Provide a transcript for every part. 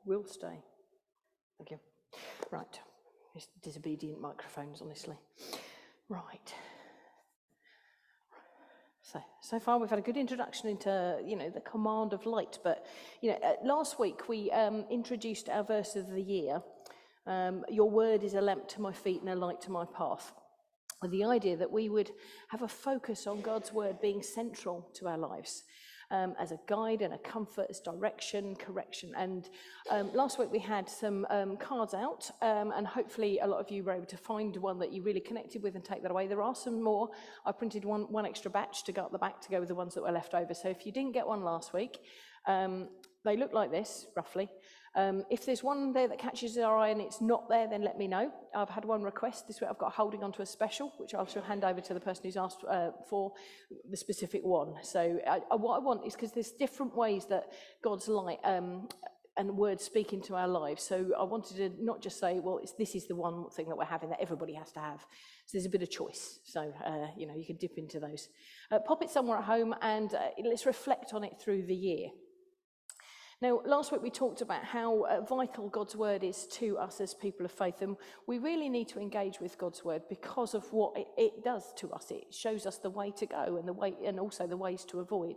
will stay. Thank you. Right. It's disobedient microphones, honestly. Right. So far we've had a good introduction into, the command of light. But, last week we introduced our verse of the year. Your word is a lamp to my feet and a light to my path. With the idea that we would have a focus on God's word being central to our lives. As a guide and a comfort, as direction, correction. And last week we had some cards out, and hopefully a lot of you were able to find one that you really connected with and take that away. There are some more. I printed one extra batch to go up the back to go with the ones that were left over. So if you didn't get one last week, they look like this, roughly. If there's one there that catches our eye and it's not there, then let me know. I've had one request this week. I've got holding on to a special, which I shall hand over to the person who's asked for the specific one. So what I want is, because there's different ways that God's light and words speak into our lives. So I wanted to not just say, well, this is the one thing that we're having that everybody has to have. So there's a bit of choice. So, you can dip into those. Pop it somewhere at home and let's reflect on it through the year. Now, last week we talked about how vital God's word is to us as people of faith, and we really need to engage with God's word because of what it does to us. It shows us the way to go and also the ways to avoid.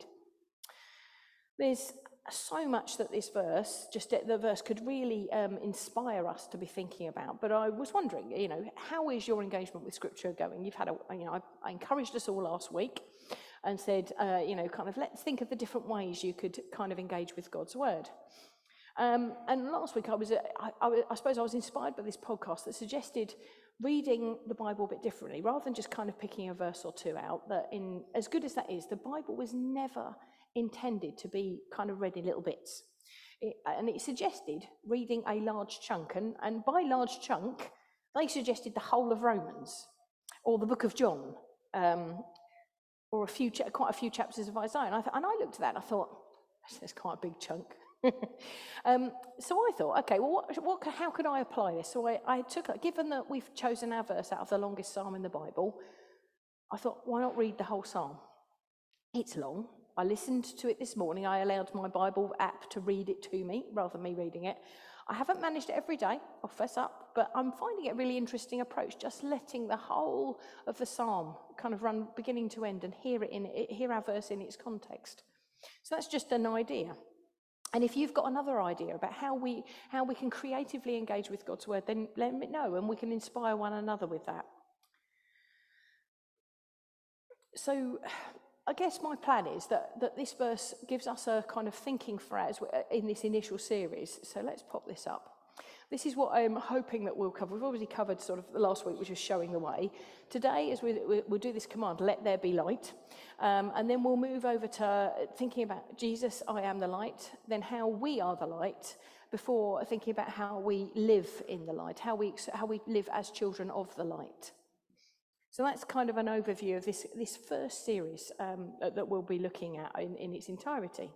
There's so much that this verse, the verse could really inspire us to be thinking about. But I was wondering, how is your engagement with Scripture going? You've had I encouraged us all last week and said, let's think of the different ways you could kind of engage with God's word. And last week I suppose I was inspired by this podcast that suggested reading the Bible a bit differently, rather than just kind of picking a verse or two out. That as good as that is, the Bible was never intended to be kind of read in little bits. And it suggested reading a large chunk. And by large chunk, they suggested the whole of Romans or the book of John. Or quite a few chapters of Isaiah. And I looked at that and I thought, that's quite a big chunk. So I thought, okay, well, how could I apply this? So I took, given that we've chosen our verse out of the longest psalm in the Bible, I thought, why not read the whole psalm? It's long. I listened to it this morning. I allowed my Bible app to read it to me rather than me reading it. I haven't managed it every day, I'll fess up, but I'm finding it a really interesting approach, just letting the whole of the psalm kind of run beginning to end and hear our verse in its context. So that's just an idea. And if you've got another idea about how we can creatively engage with God's word, then let me know and we can inspire one another with that. So I guess my plan is that this verse gives us a kind of thinking for us in this initial series. So let's pop this up. This is what I'm hoping that we'll cover. We've already covered sort of the last week, which was showing the way. Today, as we'll do this command, let there be light. And then we'll move over to thinking about Jesus, I am the light, then how we are the light, before thinking about how we live in the light, how we live as children of the light. So that's kind of an overview of this first series that we'll be looking at in its entirety.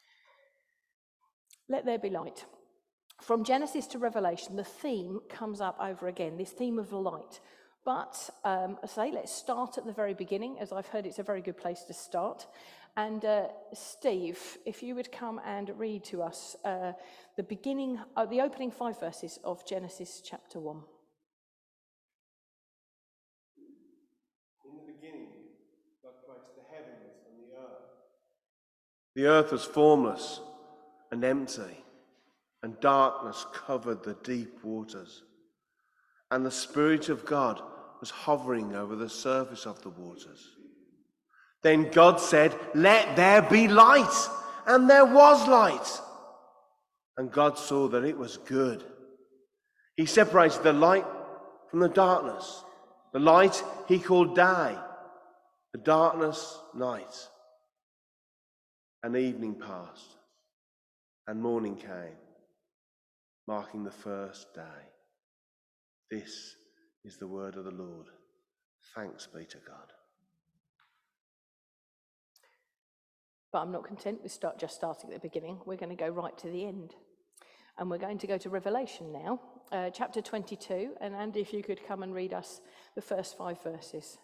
Let there be light. From Genesis to Revelation, the theme comes up over again, this theme of light. But let's start at the very beginning, as I've heard it's a very good place to start. And Steve, if you would come and read to us the opening 5 verses of Genesis chapter 1. The earth was formless and empty, and darkness covered the deep waters. And the Spirit of God was hovering over the surface of the waters. Then God said, "Let there be light," and there was light. And God saw that it was good. He separated the light from the darkness. The light he called day, the darkness night. And evening passed, and morning came, marking the first day. This is the word of the Lord. Thanks be to God. But I'm not content with just starting at the beginning. We're going to go right to the end. And we're going to go to Revelation now, chapter 22. And Andy, if you could come and read us the first 5 verses.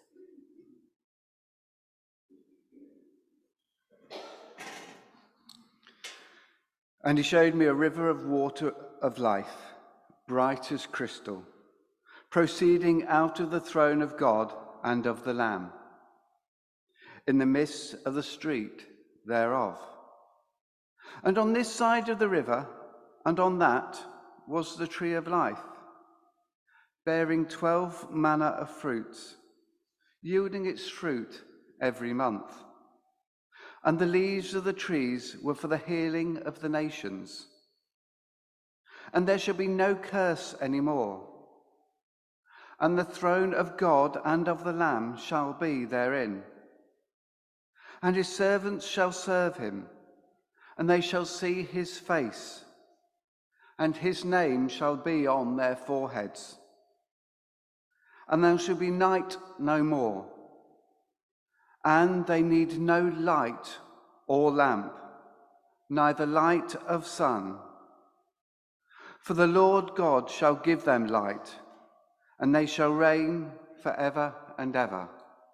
And he showed me a river of water of life, bright as crystal, proceeding out of the throne of God and of the Lamb, in the midst of the street thereof. And on this side of the river, and on that, was the tree of life, bearing 12 manner of fruits, yielding its fruit every month. And the leaves of the trees were for the healing of the nations. And there shall be no curse any more. And the throne of God and of the Lamb shall be therein. And his servants shall serve him, and they shall see his face, and his name shall be on their foreheads. And there shall be night no more, and they need no light or lamp, neither light of sun. For the Lord God shall give them light, and they shall reign forever and ever.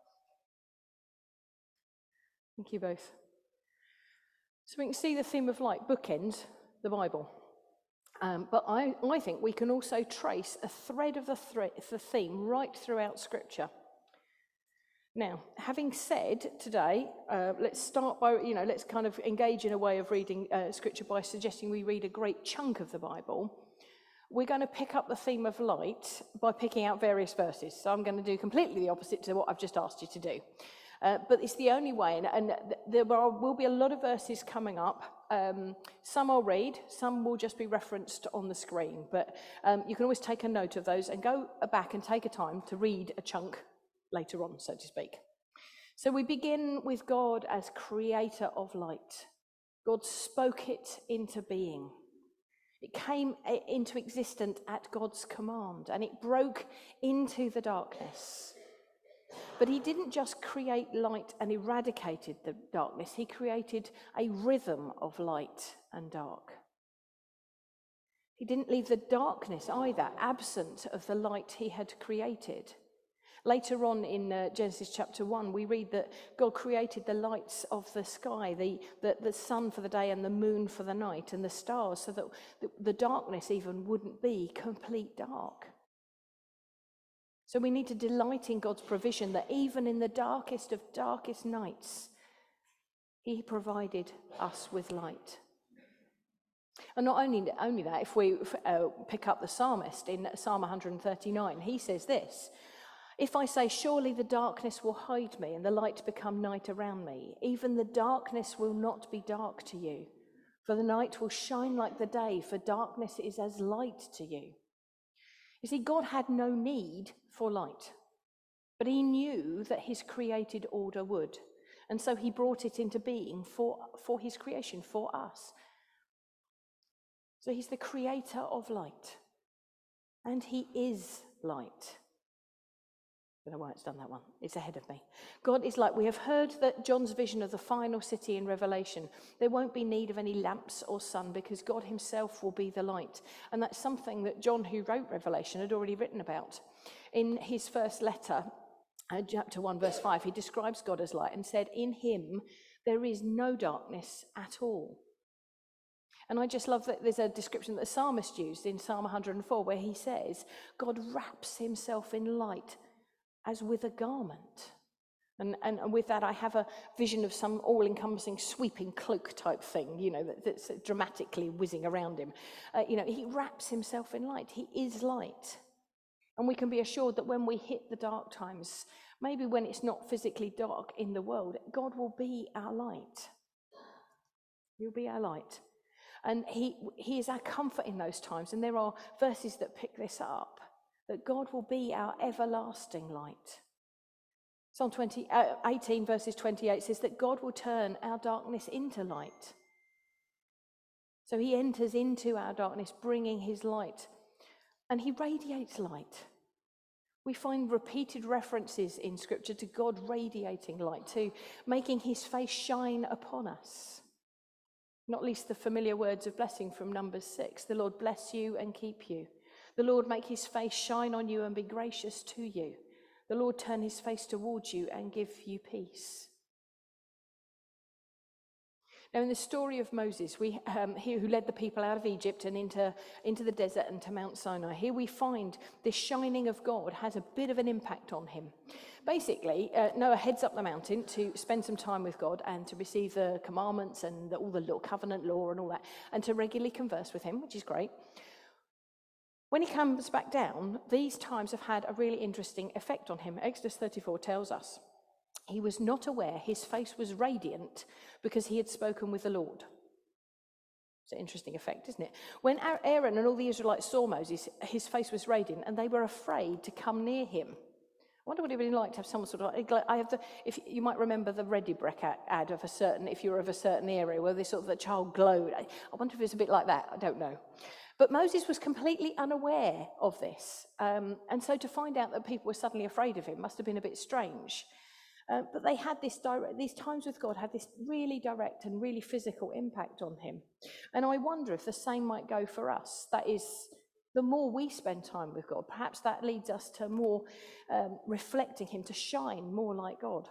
Thank you both. So we can see the theme of light bookends the Bible. But I think we can also trace a thread of the theme right throughout Scripture. Now, having said today, let's start by, let's kind of engage in a way of reading Scripture by suggesting we read a great chunk of the Bible. We're going to pick up the theme of light by picking out various verses. So I'm going to do completely the opposite to what I've just asked you to do. But it's the only way, and there will be a lot of verses coming up. Some I'll read, some will just be referenced on the screen. But you can always take a note of those and go back and take a time to read a chunk later on, so to speak. So we begin with God as creator of light. God spoke it into being. It came into existence at God's command, and it broke into the darkness. But he didn't just create light and eradicated the darkness. He created a rhythm of light and dark. He didn't leave the darkness either absent of the light he had created. Later on in Genesis chapter 1, we read that God created the lights of the sky, the sun for the day and the moon for the night, and the stars, so that the darkness even wouldn't be complete dark. So we need to delight in God's provision that even in the darkest of darkest nights, he provided us with light. And not only that, if we pick up the psalmist in Psalm 139, he says this: "If I say, surely the darkness will hide me and the light become night around me, even the darkness will not be dark to you. For the night will shine like the day, for darkness is as light to you." You see, God had no need for light, but he knew that his created order would. And so he brought it into being for his creation, for us. So he's the creator of light, and he is light. I don't know why it's done that one. It's ahead of me. God is light. We have heard that John's vision of the final city in Revelation, there won't be need of any lamps or sun because God himself will be the light. And that's something that John, who wrote Revelation, had already written about. In his first letter, chapter 1, verse 5, he describes God as light and said, "In him there is no darkness at all." And I just love that there's a description that the psalmist used in Psalm 104 where he says, God wraps himself in light as with a garment. And with that, I have a vision of some all-encompassing sweeping cloak type thing, that's dramatically whizzing around him. He wraps himself in light. He is light. And we can be assured that when we hit the dark times, maybe when it's not physically dark in the world, God will be our light. He'll be our light. And he is our comfort in those times. And there are verses that pick this up, that God will be our everlasting light. Psalm 18 verses 28 says that God will turn our darkness into light. So he enters into our darkness, bringing his light, and he radiates light. We find repeated references in Scripture to God radiating light, to making his face shine upon us. Not least the familiar words of blessing from Numbers 6. The Lord bless you and keep you. The Lord make his face shine on you and be gracious to you. The Lord turn his face towards you and give you peace. Now, in the story of Moses, who led the people out of Egypt and into the desert and to Mount Sinai, here we find this shining of God has a bit of an impact on him. Basically, Noah heads up the mountain to spend some time with God and to receive the commandments and all the little covenant law and all that, and to regularly converse with him, which is great. When he comes back down, these times have had a really interesting effect on him. Exodus 34 tells us, he was not aware his face was radiant because he had spoken with the Lord. It's an interesting effect, isn't it? When Aaron and all the Israelites saw Moses, his face was radiant and they were afraid to come near him. I wonder what it would be like to have someone sort of, if you might remember the Ready Breck ad of a certain, if you were of a certain area where this sort of the child glowed. I wonder if it's a bit like that, I don't know. But Moses was completely unaware of this. And so to find out that people were suddenly afraid of him must have been a bit strange. But they had these times with God had this really direct and really physical impact on him. And I wonder if the same might go for us. That is, the more we spend time with God, perhaps that leads us to more reflecting him, to shine more like God.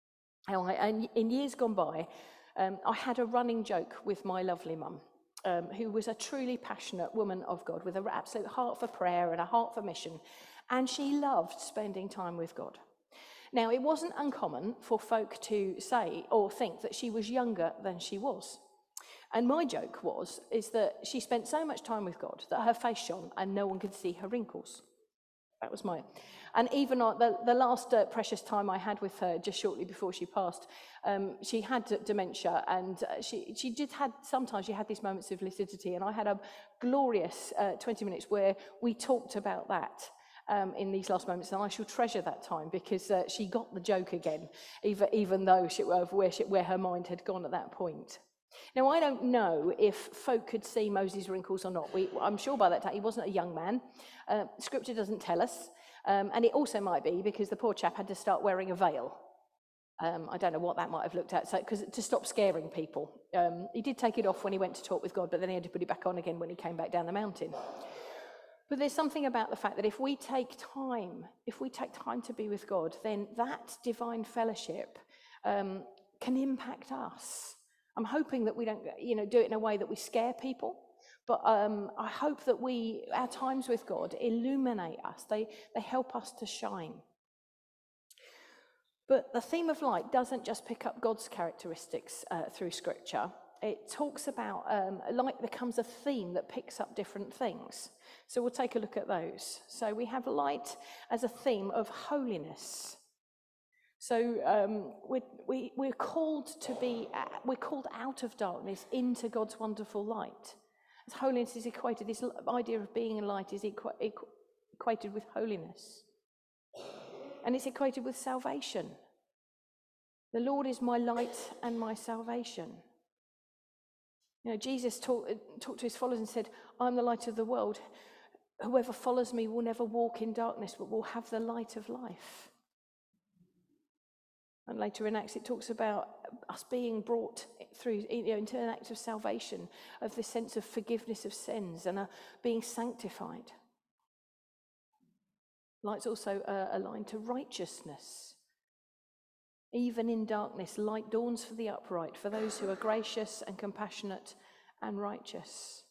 And in years gone by, I had a running joke with my lovely mum, who was a truly passionate woman of God with an absolute heart for prayer and a heart for mission. And she loved spending time with God. Now, it wasn't uncommon for folk to say or think that she was younger than she was. And my joke is that she spent so much time with God that her face shone and no one could see her wrinkles. That was mine. And even the last precious time I had with her, just shortly before she passed, she had dementia, and she did had, sometimes she had these moments of lucidity, and I had a glorious 20 minutes where we talked about that. In these last moments, and I shall treasure that time because she got the joke again, even though where her mind had gone at that point. Now, I don't know if folk could see Moses' wrinkles or not. I'm sure by that time he wasn't a young man. Scripture doesn't tell us, and it also might be because the poor chap had to start wearing a veil. I don't know what that might have looked at, because to stop scaring people. He did take it off when he went to talk with God, but then he had to put it back on again when he came back down the mountain. But there's something about the fact that if we take time to be with God, then that divine fellowship can impact us. I'm hoping that we don't, do it in a way that we scare people, but I hope that our times with God illuminate us. They help us to shine. But the theme of light doesn't just pick up God's characteristics through Scripture. It talks about light becomes a theme that picks up different things. So we'll take a look at those. So we have light as a theme of holiness. So we're called we're called out of darkness into God's wonderful light. As holiness is equated, this idea of being in light is equated with holiness. And it's equated with salvation. The Lord is my light and my salvation. Jesus talked to his followers and said, I'm the light of the world. Whoever follows me will never walk in darkness, but will have the light of life. And later in Acts, it talks about us being brought through into an act of salvation, of this sense of forgiveness of sins and being sanctified. Light's also aligned to righteousness. Even in darkness, light dawns for the upright, for those who are gracious and compassionate and righteous.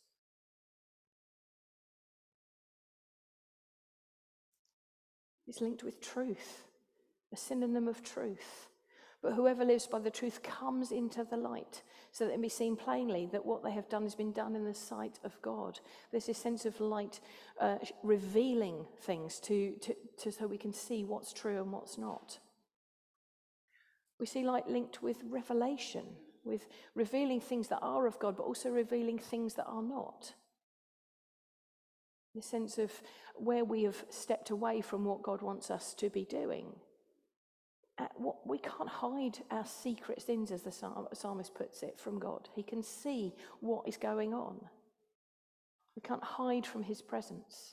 It's linked with truth, a synonym of truth. But whoever lives by the truth comes into the light, so that it may be seen plainly that what they have done has been done in the sight of God. There's this sense of light revealing things so we can see what's true and what's not. We see light linked with revelation, with revealing things that are of God, but also revealing things that are not. The sense of where we have stepped away from what God wants us to be doing. We can't hide our secret sins, as the psalmist puts it, from God. He can see what is going on. We can't hide from his presence.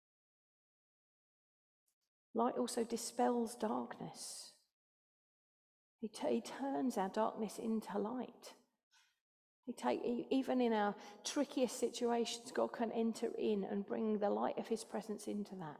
Light also dispels darkness. He turns our darkness into light. Even in our trickiest situations, God can enter in and bring the light of his presence into that.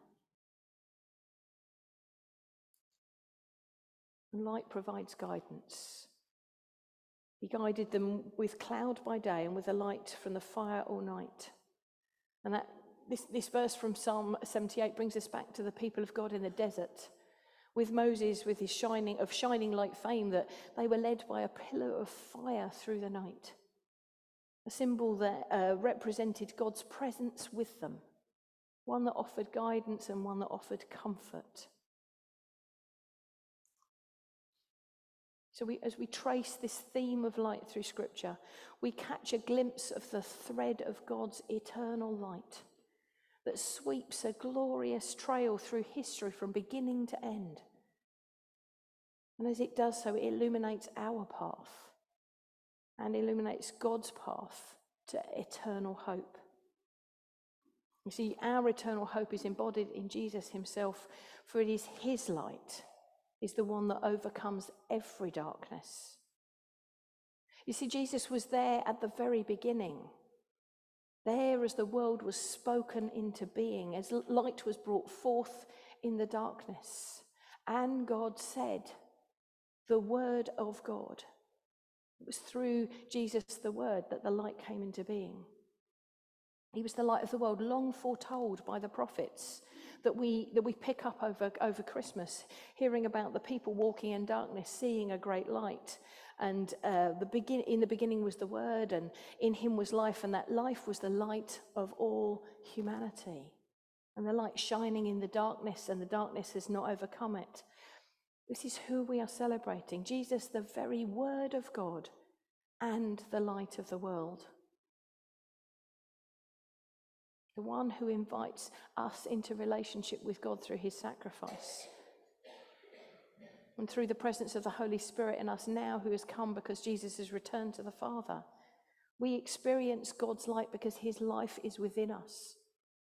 And light provides guidance. He guided them with cloud by day and with a light from the fire all night. And this verse from Psalm 78 brings us back to the people of God in the desert, with Moses, with his shining light fame, that they were led by a pillar of fire through the night, a symbol that represented God's presence with them, one that offered guidance and one that offered comfort. So as we trace this theme of light through Scripture, we catch a glimpse of the thread of God's eternal light that sweeps a glorious trail through history from beginning to end. And as it does so, it illuminates our path and illuminates God's path to eternal hope. You see, our eternal hope is embodied in Jesus himself, for it is his light is the one that overcomes every darkness. You see, Jesus was there at the very beginning, there as the world was spoken into being, as light was brought forth in the darkness. And God said, the word of God. It was through Jesus, the word, that the light came into being. He was the light of the world, long foretold by the prophets, that we pick up over Christmas, hearing about the people walking in darkness, seeing a great light. And in the beginning was the Word, and in him was life, and that life was the light of all humanity. And the light shining in the darkness, and the darkness has not overcome it. This is who we are celebrating. Jesus, the very Word of God and the light of the world. The one who invites us into relationship with God through his sacrifice. And through the presence of the Holy Spirit in us now, who has come because Jesus has returned to the Father. We experience God's light because his life is within us.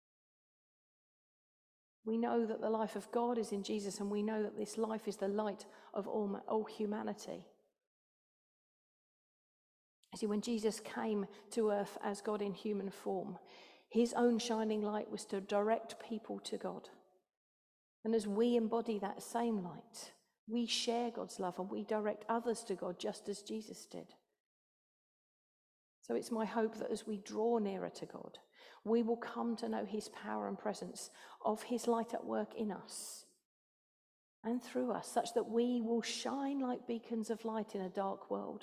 We know that the life of God is in Jesus, and we know that this life is the light of all humanity. See, when Jesus came to earth as God in human form, his own shining light was to direct people to God. And as we embody that same light, we share God's love and we direct others to God just as Jesus did. So it's my hope that as we draw nearer to God, we will come to know his power and presence of his light at work in us and through us, such that we will shine like beacons of light in a dark world.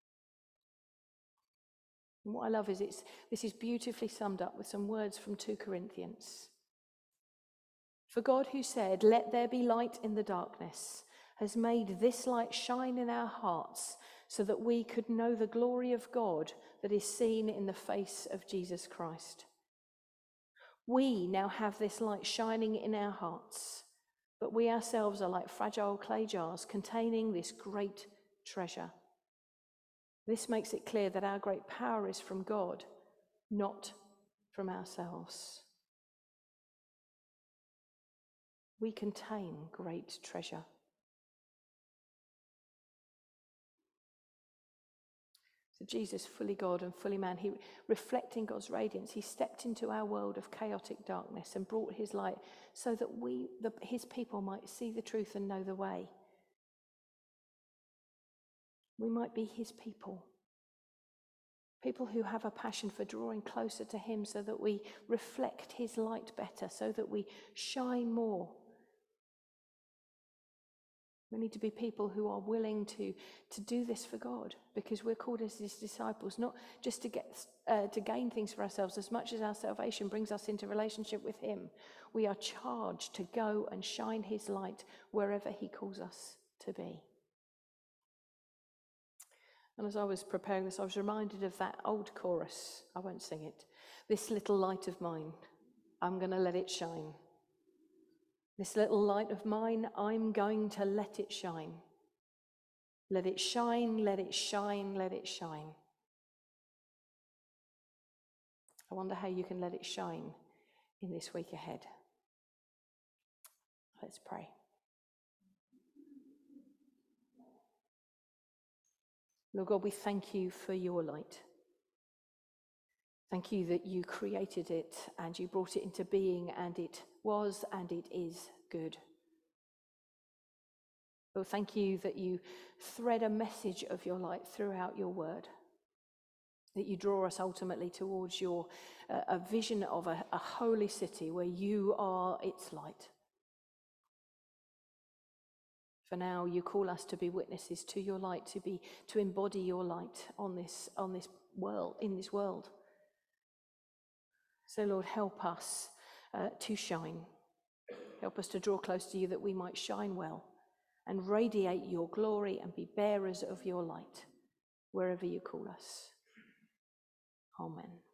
And what I love is this is beautifully summed up with some words from 2 Corinthians. For God, who said, "Let there be light in the darkness," has made this light shine in our hearts so that we could know the glory of God that is seen in the face of Jesus Christ. We now have this light shining in our hearts, but we ourselves are like fragile clay jars containing this great treasure. This makes it clear that our great power is from God, not from ourselves. We contain great treasure. So Jesus, fully God and fully man, he reflecting God's radiance, he stepped into our world of chaotic darkness and brought his light so that his people might see the truth and know the way. We might be his people who have a passion for drawing closer to him so that we reflect his light better, so that we shine more. We need to be people who are willing to do this for God, because we're called as his disciples, not just to gain things for ourselves. As much as our salvation brings us into relationship with him, we are charged to go and shine his light wherever he calls us to be. And as I was preparing this, I was reminded of that old chorus. I won't sing it. This little light of mine, I'm going to let it shine. This little light of mine, I'm going to let it shine. Let it shine, let it shine, let it shine. I wonder how you can let it shine in this week ahead. Let's pray. Lord God, we thank you for your light. Thank you that you created it and you brought it into being, and it was and it is good. Lord, thank you that you thread a message of your light throughout your word, that you draw us ultimately towards your a vision of a holy city where you are its light. For now, you call us to be witnesses to your light, to embody your light on this world, in this world. So, Lord, help us to shine. Help us to draw close to you that we might shine well and radiate your glory and be bearers of your light wherever you call us. Amen.